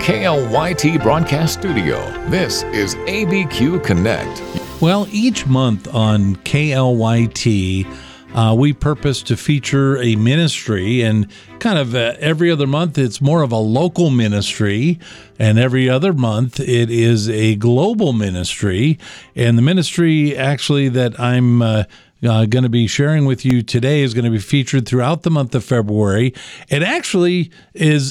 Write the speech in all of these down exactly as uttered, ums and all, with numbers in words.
K L Y T Broadcast Studio, this is A B Q Connect. Well, each month on K L Y T, uh, we purpose to feature a ministry, and kind of uh, every other month it's more of a local ministry, and every other month it is a global ministry. And the ministry actually that I'm uh, Uh, going to be sharing with you today is going to be featured throughout the month of February. It actually is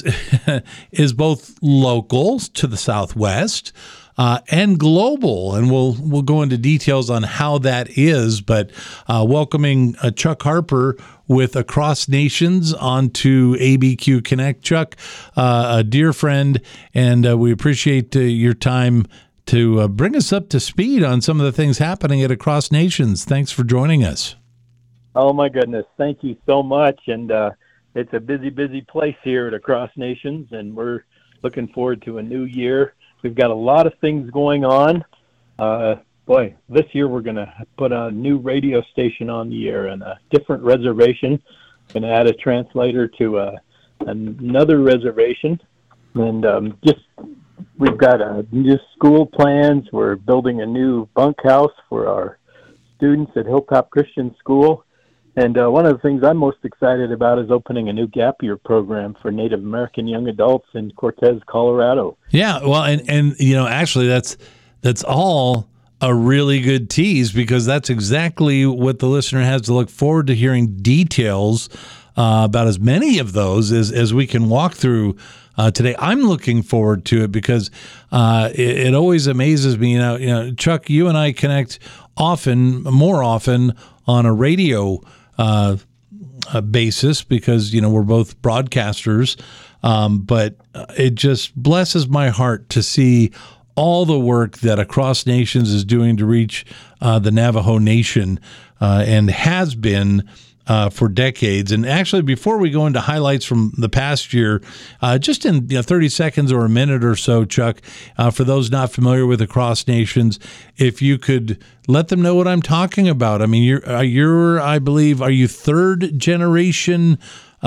is both local to the Southwest uh, and global, and we'll we'll go into details on how that is. But uh, welcoming uh, Chuck Harper with Across Nations onto A B Q Connect. Chuck, uh, a dear friend, and uh, we appreciate uh, your time to uh, bring us up to speed on some of the things happening at Across Nations. Thanks for joining us. Oh, my goodness. Thank you so much. And uh, it's a busy, busy place here at Across Nations, and we're looking forward to a new year. We've got a lot of things going on. Uh, boy, this year we're going to put a new radio station on the air and a different reservation. Going to add a translator to uh, another reservation. And um, just... We've got a new school plans. We're building a new bunkhouse for our students at Hilltop Christian School. And uh, one of the things I'm most excited about is opening a new gap year program for Native American young adults in Cortez, Colorado. Yeah, well, and, and you know, actually that's that's all a really good tease, because that's exactly what the listener has to look forward to hearing details uh, about as many of those as, as we can walk through Uh, today. I'm looking forward to it because uh, it, it always amazes me. You know, you know, Chuck, you and I connect often, more often, on a radio uh, uh, basis because you know we're both broadcasters. Um, but it just blesses my heart to see all the work that Across Nations is doing to reach uh, the Navajo Nation uh, and has been Uh, for decades. And actually, before we go into highlights from the past year, uh, just in you know, thirty seconds or a minute or so, Chuck, uh, for those not familiar with Across Nations, if you could let them know what I'm talking about. I mean, you're, uh, you're I believe, are you third generation,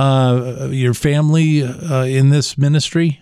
uh, your family uh, in this ministry?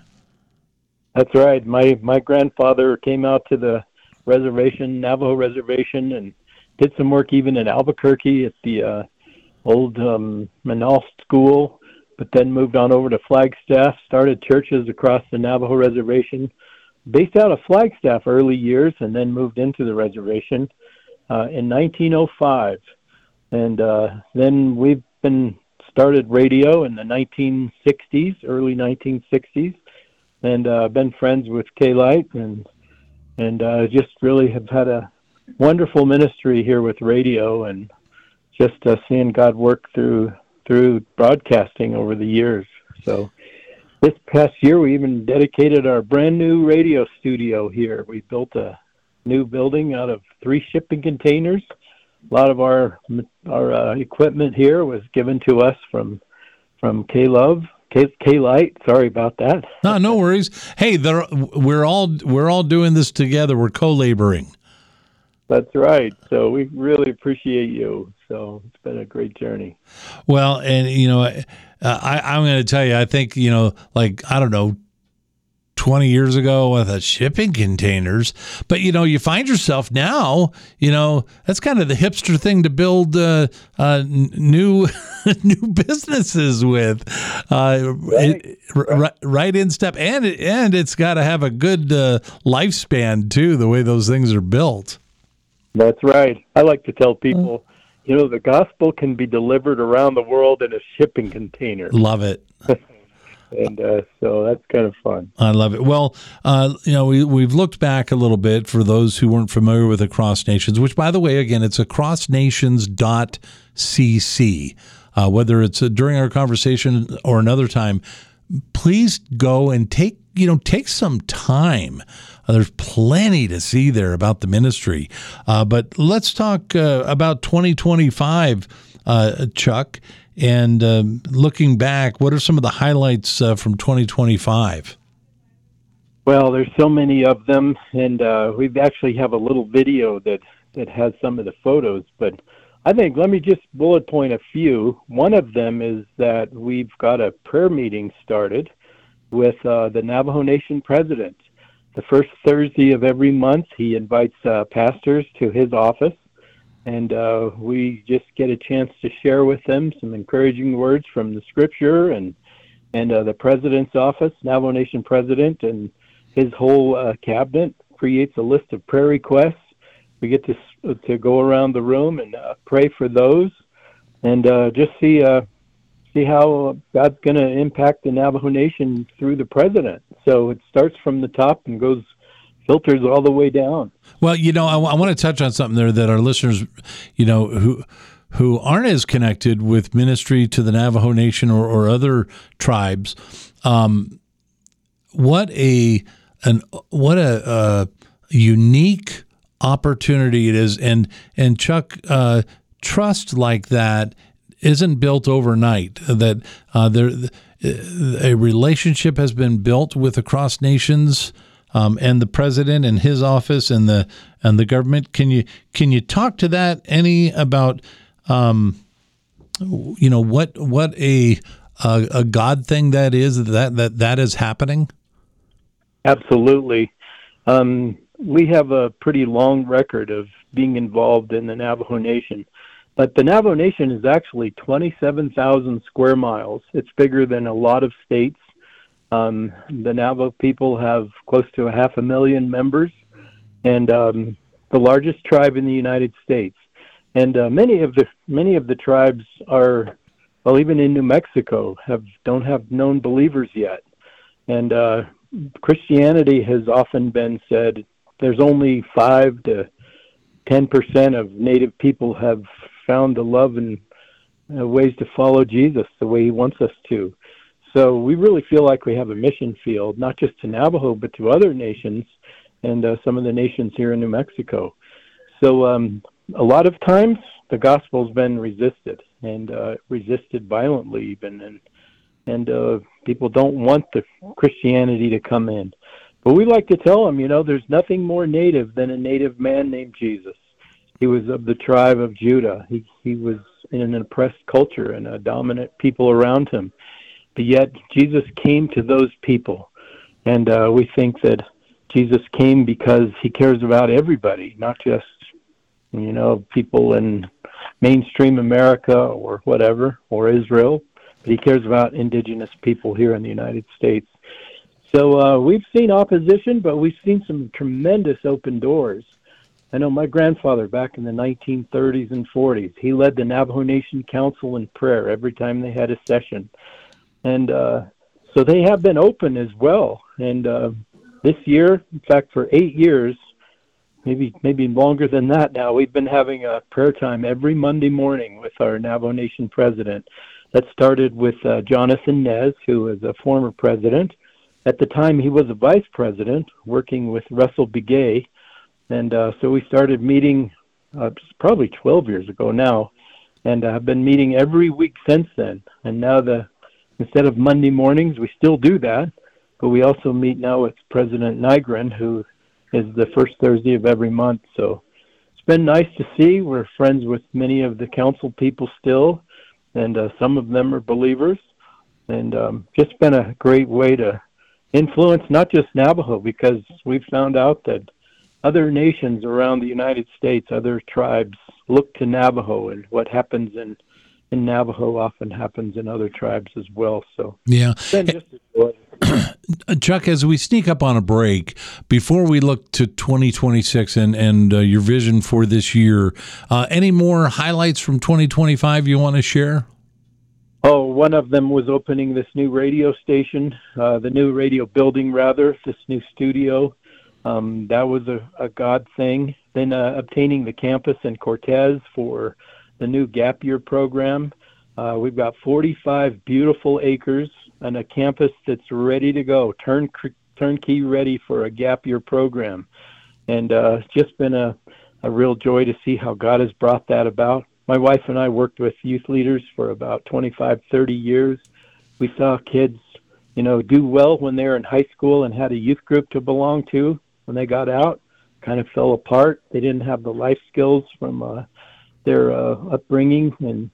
That's right. My my grandfather came out to the reservation, Navajo reservation, and did some work even in Albuquerque at the uh, old um, Manal school, but then moved on over to Flagstaff, started churches across the Navajo reservation, based out of Flagstaff early years, and then moved into the reservation uh, in nineteen oh five. And uh, then we've been started radio in the nineteen sixties, early nineteen sixties, and uh, been friends with K-Lite, and, and uh, just really have had a wonderful ministry here with radio, and just uh, seeing God work through through broadcasting over the years. So this past year, we even dedicated our brand new radio studio here. We built a new building out of three shipping containers. A lot of our our uh, equipment here was given to us from from K-Love, K- K-Lite. Sorry about that. No, no worries. Hey, we're all we're all doing this together. We're co-laboring. That's right. So we really appreciate you. So it's been a great journey. Well, and, you know, uh, I, I'm going to tell you, I think, you know, like, I don't know, twenty years ago with the shipping containers, but, you know, you find yourself now, you know, that's kind of the hipster thing to build uh, uh, new new businesses with. Uh, right. It, right. right in step. And, and it's got to have a good uh, lifespan, too, the way those things are built. That's right. I like to tell people, you know, the gospel can be delivered around the world in a shipping container. Love it. and uh, so that's kind of fun. I love it. Well, uh, you know, we, we've looked back a little bit for those who weren't familiar with Across Nations, which, by the way, again, it's across nations dot c c. Uh, whether it's uh, during our conversation or another time, please go and take, you know, take some time. Uh, there's plenty to see there about the ministry. Uh, but let's talk uh, about twenty twenty-five, uh, Chuck. And uh, looking back, what are some of the highlights uh, from twenty twenty-five? Well, there's so many of them, and uh, we actually have a little video that, that has some of the photos. But I think, let me just bullet point a few. One of them is that we've got a prayer meeting started with uh, the Navajo Nation president. The first Thursday of every month, he invites uh, pastors to his office, and uh, we just get a chance to share with them some encouraging words from the scripture, and and uh, the president's office, Navajo Nation president, and his whole uh, cabinet creates a list of prayer requests. We get to to go around the room and uh, pray for those, and uh, just see uh, see how God's going to impact the Navajo Nation through the president. So it starts from the top and goes filters all the way down. Well, you know, I, w- I want to touch on something there that our listeners, you know, who who aren't as connected with ministry to the Navajo Nation or, or other tribes. Um, what a an what a, a unique opportunity it is, and and Chuck, uh, trust like that isn't built overnight. That uh, there a relationship has been built with across nations, um, and the president and his office and the and the government. Can you can you talk to that any about um, you know what what a, a a God thing that is that that that is happening? Absolutely. Um, we have a pretty long record of being involved in the Navajo Nation, but the Navajo Nation is actually twenty-seven thousand square miles. It's bigger than a lot of states. Um, the Navajo people have close to a half a million members, and um, the largest tribe in the United States. And uh, many of the many of the tribes are, well, even in New Mexico, have don't have known believers yet. And uh, Christianity has often been said there's only five to ten percent of Native people have found the love and uh, ways to follow Jesus the way He wants us to. So we really feel like we have a mission field, not just to Navajo, but to other nations and uh, some of the nations here in New Mexico. So um, a lot of times the gospel's been resisted, and uh, resisted violently even, and and uh, people don't want the Christianity to come in. But we like to tell them, you know, there's nothing more native than a native man named Jesus. He was of the tribe of Judah. He he was in an oppressed culture and a dominant people around him. But yet Jesus came to those people. And uh, we think that Jesus came because he cares about everybody, not just, you know, people in mainstream America or whatever, or Israel. But he cares about indigenous people here in the United States. So uh, we've seen opposition, but we've seen some tremendous open doors. I know my grandfather back in the nineteen thirties and forties, he led the Navajo Nation Council in prayer every time they had a session. And uh, so they have been open as well. And uh, this year, in fact, for eight years, maybe maybe longer than that now, we've been having a prayer time every Monday morning with our Navajo Nation president. That started with uh, Jonathan Nez, who is a former president. At the time, he was a vice president working with Russell Begay. And uh, so we started meeting uh, probably twelve years ago now, and I've uh, been meeting every week since then. And now the instead of Monday mornings, we still do that, but we also meet now with President Nygren, who is the first Thursday of every month. So it's been nice to see. We're friends with many of the council people still, and uh, some of them are believers. And um, just been a great way to influence not just Navajo, because we've found out that other nations around the United States, other tribes, look to Navajo, and what happens in, in Navajo often happens in other tribes as well. So yeah. It's been just a joy. Chuck, as we sneak up on a break, before we look to twenty twenty-six and, and uh, your vision for this year, uh, any more highlights from twenty twenty-five you want to share? Oh, one of them was opening this new radio station, uh, the new radio building, rather, this new studio. Um, that was a, a God thing. Then uh, obtaining the campus in Cortez for the new gap year program. Uh, we've got forty-five beautiful acres and a campus that's ready to go, turn turnkey ready for a gap year program. And uh, it's just been a, a real joy to see how God has brought that about. My wife and I worked with youth leaders for about twenty-five, thirty years. We saw kids, you know, do well when they were in high school and had a youth group to belong to. When they got out, kind of fell apart. They didn't have the life skills from uh, their uh, upbringing, and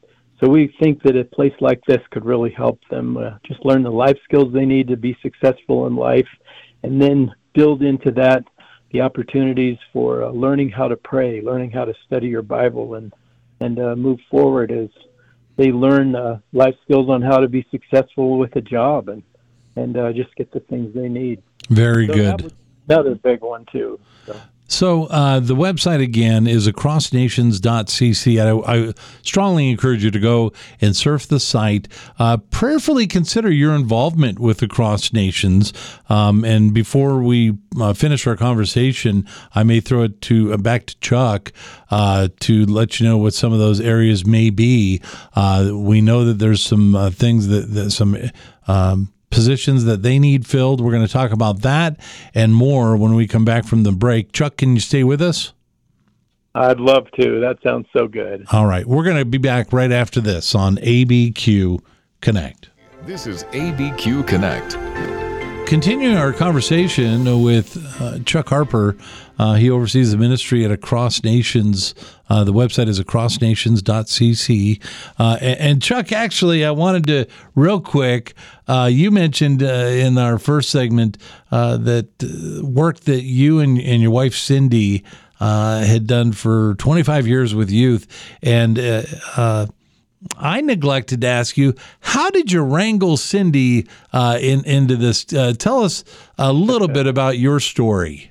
So we think that a place like this could really help them uh, just learn the life skills they need to be successful in life, and then build into that the opportunities for uh, learning how to pray, learning how to study your Bible, and and uh, move forward as they learn uh, life skills on how to be successful with a job and and uh, just get the things they need. Very so good. That was another big one too. So. So uh, the website, again, is across nations dot c c. I, I strongly encourage you to go and surf the site. Uh, prayerfully consider your involvement with Across Nations. Um, and before we uh, finish our conversation, I may throw it to uh, back to Chuck uh, to let you know what some of those areas may be. Uh, we know that there's some uh, things that, that some um, positions that they need filled. We're going to talk about that and more when we come back from the break. Chuck, can you stay with us? I'd love to. That sounds so good. All right. We're going to be back right after this on A B Q Connect. This is A B Q Connect. Continuing our conversation with uh, Chuck Harper. Uh, he oversees the ministry at Across Nations. Uh, the website is across nations dot c c. Uh, and, and Chuck, actually, I wanted to, real quick, uh, you mentioned uh, in our first segment uh, that uh, work that you and, and your wife, Cindy, uh, had done for twenty-five years with youth. And uh, uh, I neglected to ask you, how did you wrangle Cindy uh, in, into this? Uh, tell us a little bit about your story.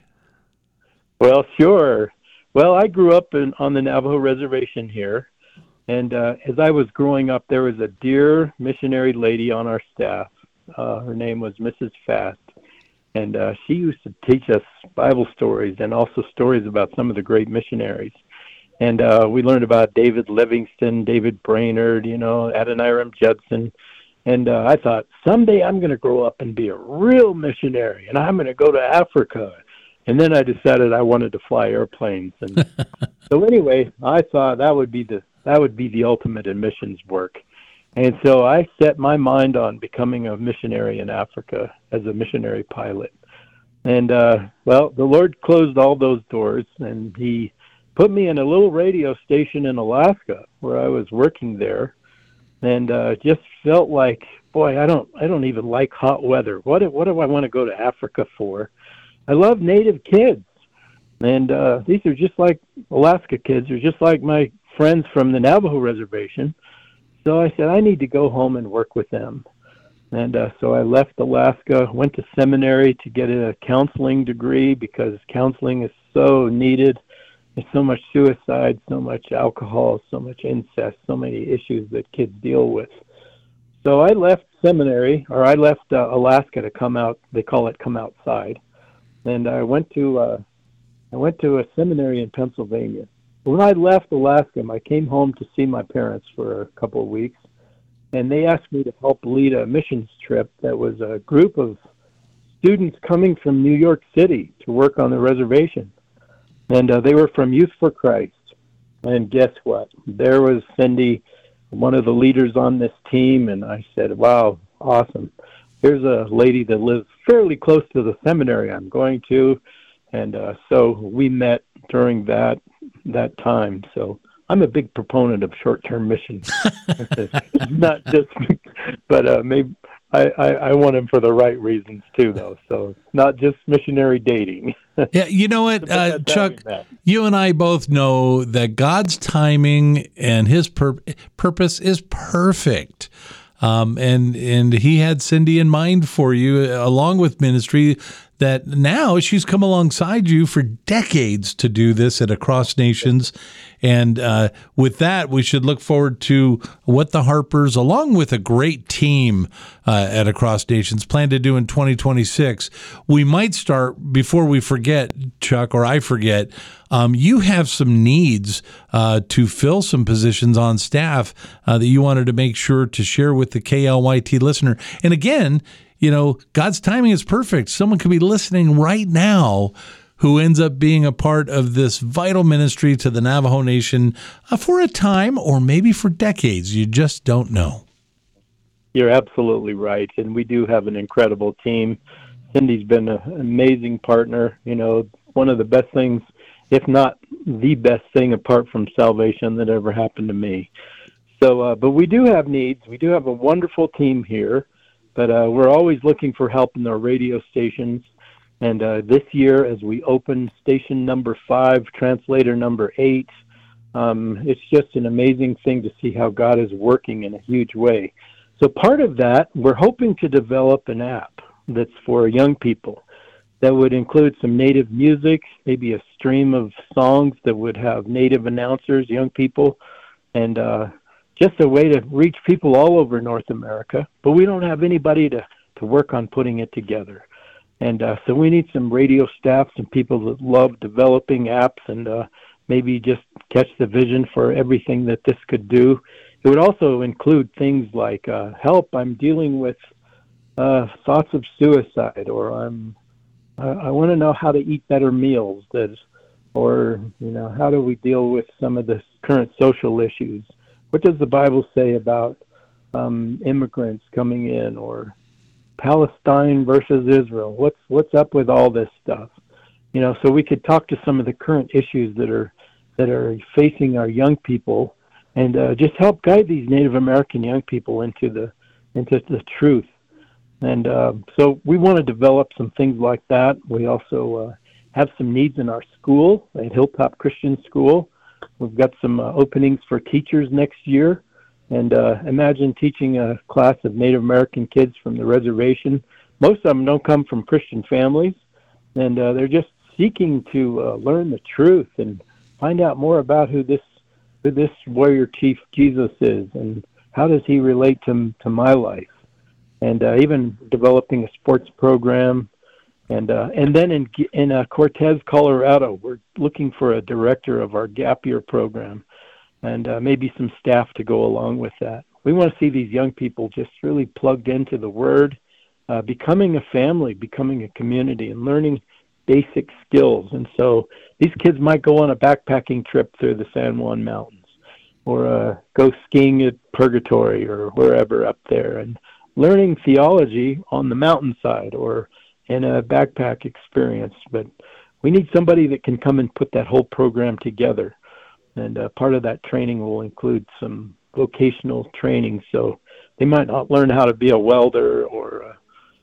Well, sure. Well, I grew up in, on the Navajo reservation here, and uh, as I was growing up, there was a dear missionary lady on our staff. Uh, her name was Missus Fast, and uh, she used to teach us Bible stories and also stories about some of the great missionaries. And uh, we learned about David Livingston, David Brainerd, you know, Adoniram Judson. And uh, I thought, someday I'm going to grow up and be a real missionary, and I'm going to go to Africa. And then I decided I wanted to fly airplanes. And so anyway, I thought that would be the that would be the ultimate in missions work. And so I set my mind on becoming a missionary in Africa as a missionary pilot. And, uh, well, the Lord closed all those doors, and he put me in a little radio station in Alaska where I was working there, and uh, just felt like, boy, I don't I don't even like hot weather. What, what do I want to go to Africa for? I love Native kids, and uh, these are just like Alaska kids. They're just like my friends from the Navajo reservation. So I said, I need to go home and work with them. And uh, so I left Alaska, went to seminary to get a counseling degree because counseling is so needed. There's so much suicide, so much alcohol, so much incest, so many issues that kids deal with. So I left seminary, or I left uh, Alaska to come out. They call it come outside. And I went to uh, I went to a seminary in Pennsylvania. When I left Alaska, I came home to see my parents for a couple of weeks, and they asked me to help lead a missions trip that was a group of students coming from New York City to work on the reservation. And uh, they were from Youth for Christ. And guess what? There was Cindy, one of the leaders on this team, and I said, wow, awesome. Here's a lady that lives fairly close to the seminary I'm going to. And uh, so we met during that that time. So I'm a big proponent of short-term missions. Not just, but uh, maybe I, I, I want them for the right reasons too, though. So it's not just missionary dating. Yeah, you know what, uh, Chuck, you and I both know that God's timing and his pur- purpose is perfect. Um, and and he had Cindy in mind for you, along with ministry, that now she's come alongside you for decades to do this at Across Nations. And uh, with that, we should look forward to what the Harpers, along with a great team uh, at Across Nations, plan to do in twenty twenty-six. We might start, before we forget, Chuck, or I forget, um, you have some needs uh, to fill some positions on staff uh, that you wanted to make sure to share with the K L Y T listener. And again, you know, God's timing is perfect. Someone could be listening right now who ends up being a part of this vital ministry to the Navajo Nation uh, for a time or maybe for decades. You just don't know. You're absolutely right. And we do have an incredible team. Cindy's been an amazing partner. You know, one of the best things, if not the best thing apart from salvation that ever happened to me. So, uh, but we do have needs. We do have a wonderful team here, but uh, we're always looking for help in our radio stations. And uh, this year, as we open station number five, translator number eight, um, it's just an amazing thing to see how God is working in a huge way. So part of that, we're hoping to develop an app that's for young people that would include some native music, maybe a stream of songs that would have native announcers, young people, and uh, just a way to reach people all over North America. But we don't have anybody to, to work on putting it together. And uh, so we need some radio staff, some people that love developing apps and uh, maybe just catch the vision for everything that this could do. It would also include things like, uh, help, I'm dealing with uh, thoughts of suicide, or I'm, I, I want to know how to eat better meals, that, or, you know, how do we deal with some of the current social issues? What does the Bible say about um, immigrants coming in, or Palestine versus Israel? What's what's up with all this stuff? You know, so we could talk to some of the current issues that are that are facing our young people, and uh, just help guide these Native American young people into the into the truth. And uh, so we want to develop some things like that. We also uh, have some needs in our school at Hilltop Christian School. We've got some uh, openings for teachers next year. And uh, imagine teaching a class of Native American kids from the reservation. Most of them don't come from Christian families, and uh, they're just seeking to uh, learn the truth and find out more about who this who this warrior chief Jesus is, and how does he relate to to my life. And uh, even developing a sports program. And uh, and then in in uh, Cortez, Colorado, we're looking for a director of our gap year program, and uh, maybe some staff to go along with that. We want to see these young people just really plugged into the Word, uh, becoming a family, becoming a community, and learning basic skills. And so these kids might go on a backpacking trip through the San Juan Mountains, or uh, go skiing at Purgatory or wherever up there, and learning theology on the mountainside or in a backpack experience. But we need somebody that can come and put that whole program together. And uh, part of that training will include some vocational training. So they might not learn how to be a welder or a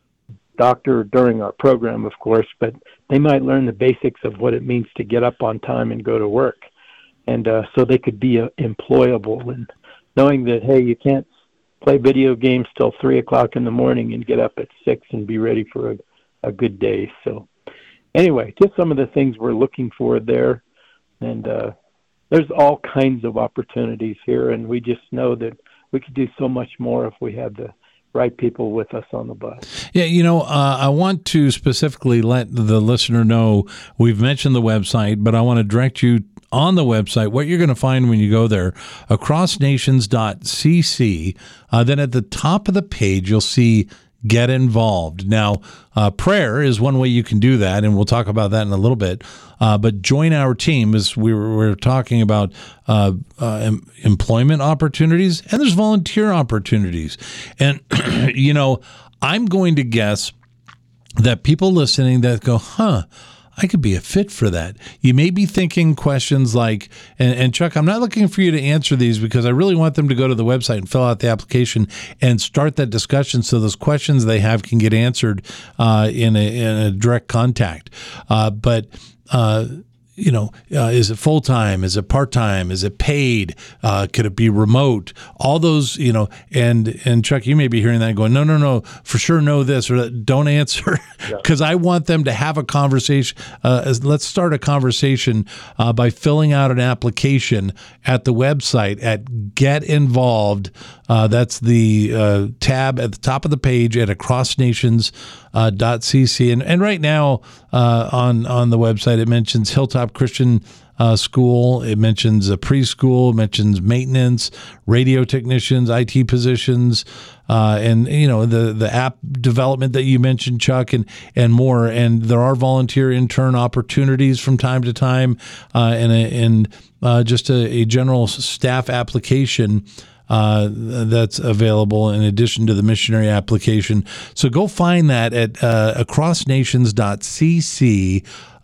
doctor during our program, of course, but they might learn the basics of what it means to get up on time and go to work. And uh, so they could be uh, employable, and knowing that, hey, you can't play video games till three o'clock in the morning and get up at six and be ready for a, a good day. So anyway, just some of the things we're looking for there. And uh, there's all kinds of opportunities here, and we just know that we could do so much more if we had the right people with us on the bus. Yeah, you know, uh, I want to specifically let the listener know we've mentioned the website, but I want to direct you on the website, what you're going to find when you go there, across nations dot c c. Uh, then at the top of the page, you'll see Get Involved. Now, uh, prayer is one way you can do that, and we'll talk about that in a little bit. Uh, but join our team, as we were, we were talking about uh, uh, em- employment opportunities, and there's volunteer opportunities. And, you know, I'm going to guess that people listening that go, huh, I could be a fit for that. You may be thinking questions like, and, and Chuck, I'm not looking for you to answer these because I really want them to go to the website and fill out the application and start that discussion so those questions they have can get answered uh, in, a, in a direct contact. Uh, but uh, you know, uh, is it full-time? Is it part-time? Is it paid? Uh, could it be remote? All those, you know, and, and Chuck, you may be hearing that and going, no, no, no, for sure know this, or don't answer, because yeah. I want them to have a conversation. Uh, as, let's start a conversation uh, by filling out an application at the website at Get Involved. Uh, that's the uh, tab at the top of the page at across nations dot c c. And, and right now uh, on, on the website, it mentions Hilltop Christian uh, School. It mentions a preschool. It mentions maintenance, radio technicians, I T positions, uh, and, you know, the, the app development that you mentioned, Chuck, and, and more. And there are volunteer intern opportunities from time to time, uh, and, a, and uh, just a, a general staff application Uh, that's available in addition to the missionary application. So go find that at uh, across nations dot c c.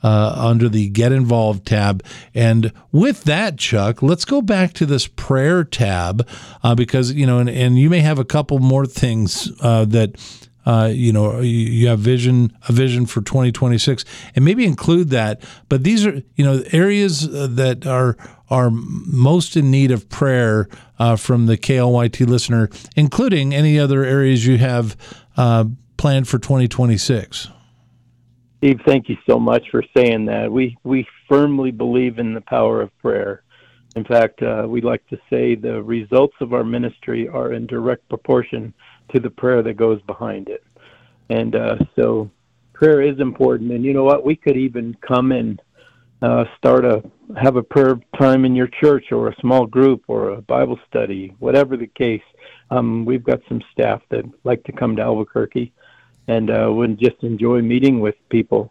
uh, under the Get Involved tab. And with that, Chuck, let's go back to this prayer tab uh, because, you know, and, and you may have a couple more things uh, that, uh, you know, you have vision, a vision for twenty twenty-six, and maybe include that. But these are, you know, areas that are are most in need of prayer uh, from the K L Y T listener, including any other areas you have uh, planned for twenty twenty-six. Steve, thank you so much for saying that. We we firmly believe in the power of prayer. In fact, uh, we like to say the results of our ministry are in direct proportion to the prayer that goes behind it. And uh, so prayer is important. And you know what? We could even come and uh, start a, have a prayer time in your church or a small group or a Bible study, whatever the case. Um, we've got some staff that like to come to Albuquerque and uh, would just enjoy meeting with people.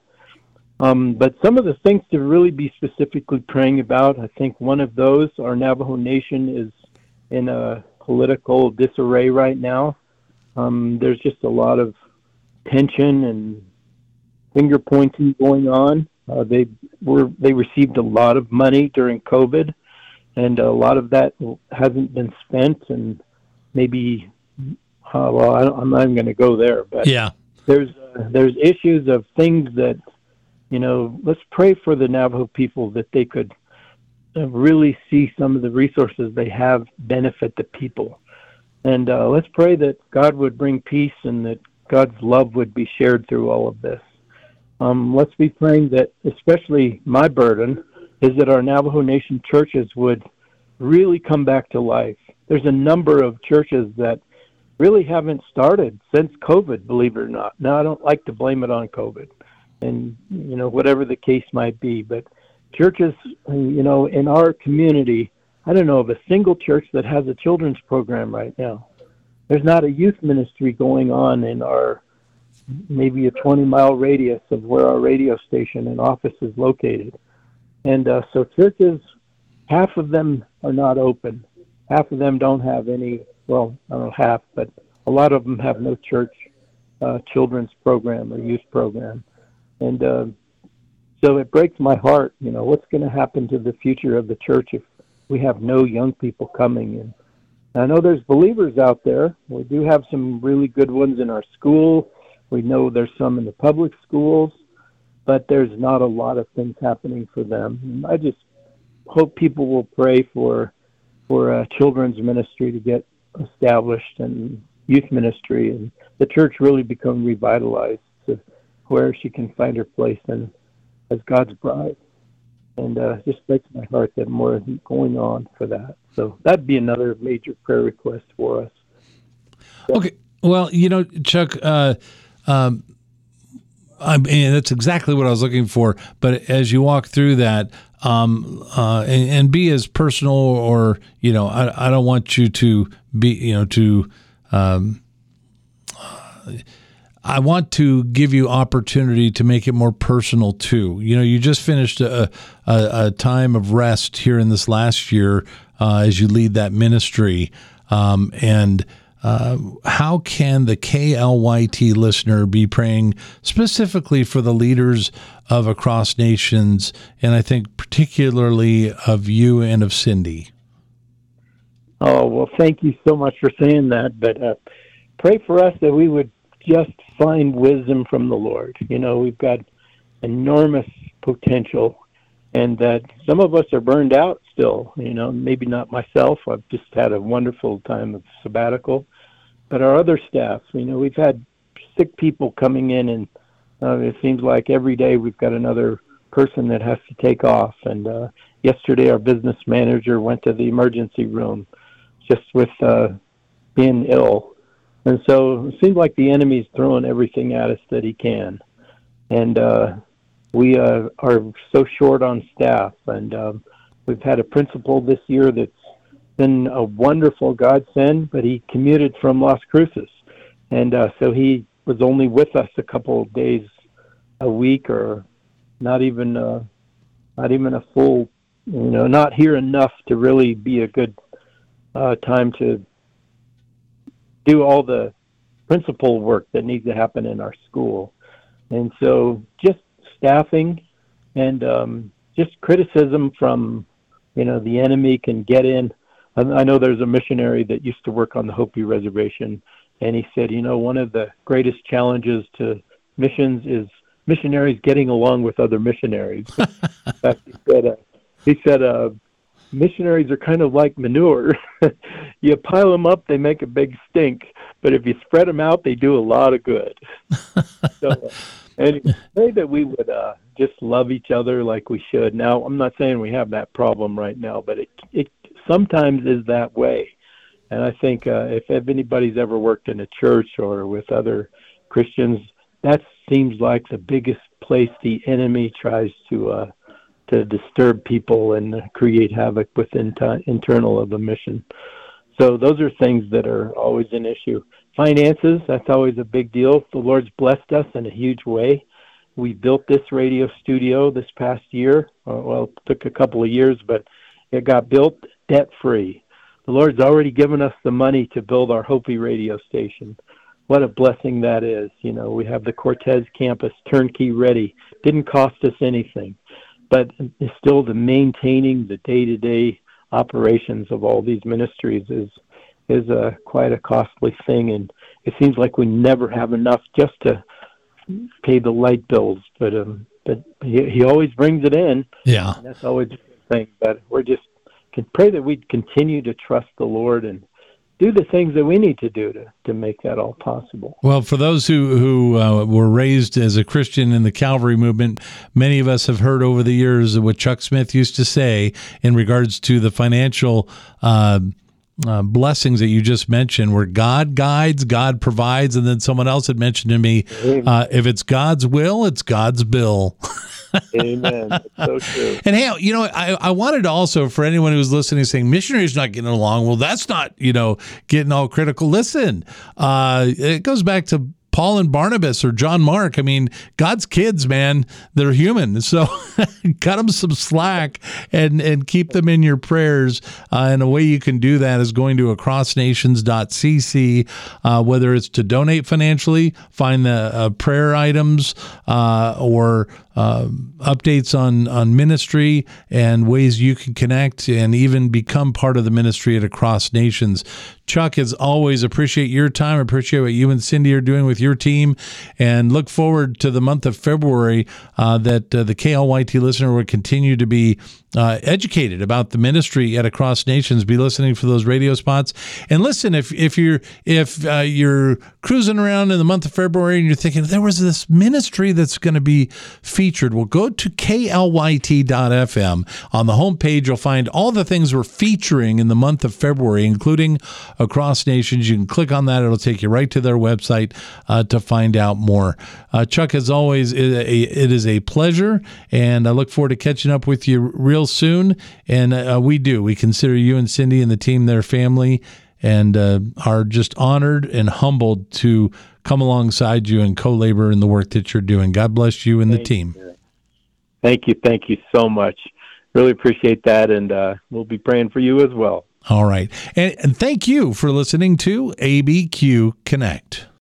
Um, but some of the things to really be specifically praying about, I think one of those, our Navajo Nation is in a political disarray right now. Um, there's just a lot of tension and finger pointing going on. Uh, they were they received a lot of money during COVID, and a lot of that hasn't been spent. And maybe, uh, well, I don't, I'm not even going to go there. But yeah, there's uh, there's issues of things that, you know, let's pray for the Navajo people that they could uh, really see some of the resources they have benefit the people. And uh, let's pray that God would bring peace and that God's love would be shared through all of this. Um, let's be praying that, especially my burden, is that our Navajo Nation churches would really come back to life. There's a number of churches that really haven't started since COVID, believe it or not. Now, I don't like to blame it on COVID and, you know, whatever the case might be, but churches, you know, in our community, I don't know of a single church that has a children's program right now. There's not a youth ministry going on in our maybe a twenty-mile radius of where our radio station and office is located. And uh, so churches, half of them are not open. Half of them don't have any, well, I don't know half, but a lot of them have no church uh, children's program or youth program. And uh, so it breaks my heart, you know, what's going to happen to the future of the church if we have no young people coming in. I know there's believers out there. We do have some really good ones in our school. We know there's some in the public schools, but there's not a lot of things happening for them. And I just hope people will pray for for uh, children's ministry to get established and youth ministry, and the church really become revitalized to where she can find her place in, as God's bride. And uh, it just breaks my heart that more is going on for that. So that'd be another major prayer request for us. Yeah. Okay. Well, you know, Chuck, uh, um, I mean, that's exactly what I was looking for. But as you walk through that, um, uh, and, and be as personal, or, you know, I, I don't want you to be, you know, to, um, I want to give you opportunity to make it more personal too. You know, you just finished a, a, a time of rest here in this last year uh, as you lead that ministry. Um, and uh, how can the K L Y T listener be praying specifically for the leaders of Across Nations, and I think particularly of you and of Cindy? Oh, well, thank you so much for saying that. But uh, pray for us that we would just find wisdom from the Lord. You know, we've got enormous potential, and that some of us are burned out still, you know, maybe not myself. I've just had a wonderful time of sabbatical, but our other staff, you know, we've had sick people coming in, and uh, it seems like every day we've got another person that has to take off. And uh, yesterday our business manager went to the emergency room just with uh, being ill. And so it seems like the enemy's throwing everything at us that he can. And uh, we uh, are so short on staff. And um, we've had a principal this year that's been a wonderful godsend, but he commuted from Las Cruces. And uh, so he was only with us a couple of days a week, or not even, uh, not even a full, you know, not here enough to really be a good uh, time to do all the principal work that needs to happen in our school. And so just staffing and um, just criticism from, you know, the enemy can get in. I, I know there's a missionary that used to work on the Hopi Reservation, and he said, you know, one of the greatest challenges to missions is missionaries getting along with other missionaries. In fact, he said, uh, he said, uh, missionaries are kind of like manure. You pile them up, they make a big stink. But if you spread them out, they do a lot of good. So, uh, anyway, say that we would uh, just love each other like we should. Now, I'm not saying we have that problem right now, but it it sometimes is that way. And I think uh, if anybody's ever worked in a church or with other Christians, that seems like the biggest place the enemy tries to uh, to disturb people and create havoc within t- internal of a mission. So those are things that are always an issue. Finances, that's always a big deal. The Lord's blessed us in a huge way. We built this radio studio this past year. Uh, well, it took a couple of years, but it got built debt-free. The Lord's already given us the money to build our Hopi radio station. What a blessing that is. You know, we have the Cortez campus turnkey ready. Didn't cost us anything. But it's still the maintaining the day-to-day operations of all these ministries is is a, quite a costly thing. And it seems like we never have enough just to pay the light bills. But um, but he, he always brings it in. Yeah. And that's always a good thing. But we're just can pray that we continue to trust the Lord and do the things that we need to do to, to make that all possible. Well, for those who, who uh, were raised as a Christian in the Calvary movement, many of us have heard over the years what Chuck Smith used to say in regards to the financial uh, uh, blessings that you just mentioned, where God guides, God provides, and then someone else had mentioned to me, uh, if it's God's will, it's God's bill. Amen. That's so true. And hey, you know, I, I wanted to also, for anyone who's listening, saying missionaries not getting along, well, that's not, you know, getting all critical. Listen, uh, it goes back to Paul and Barnabas or John Mark. I mean, God's kids, man, they're human. So cut them some slack and, and keep them in your prayers. Uh, and a way you can do that is going to across nations dot c c, uh, whether it's to donate financially, find the uh, prayer items, uh, or uh, updates on, on ministry and ways you can connect and even become part of the ministry at Across Nations. Chuck, as always, appreciate your time. Appreciate what you and Cindy are doing with your team, and look forward to the month of February uh, that uh, the K L Y T listener will continue to be uh, educated about the ministry at Across Nations. Be listening for those radio spots, and listen if if you're if uh, you're cruising around in the month of February and you're thinking there was this ministry that's going to be featured. Well, go to K L Y T dot F M. On the homepage, you'll find all the things we're featuring in the month of February, including Across Nations. You can click on that. It'll take you right to their website uh, to find out more. Uh, Chuck, as always, it, it is a pleasure, and I look forward to catching up with you real soon. And uh, we do. We consider you and Cindy and the team their family, and uh, are just honored and humbled to come alongside you and co-labor in the work that you're doing. God bless you and the Thank team. You. Thank you. Thank you so much. Really appreciate that, and uh, we'll be praying for you as well. All right. And, and thank you for listening to A B Q Connect.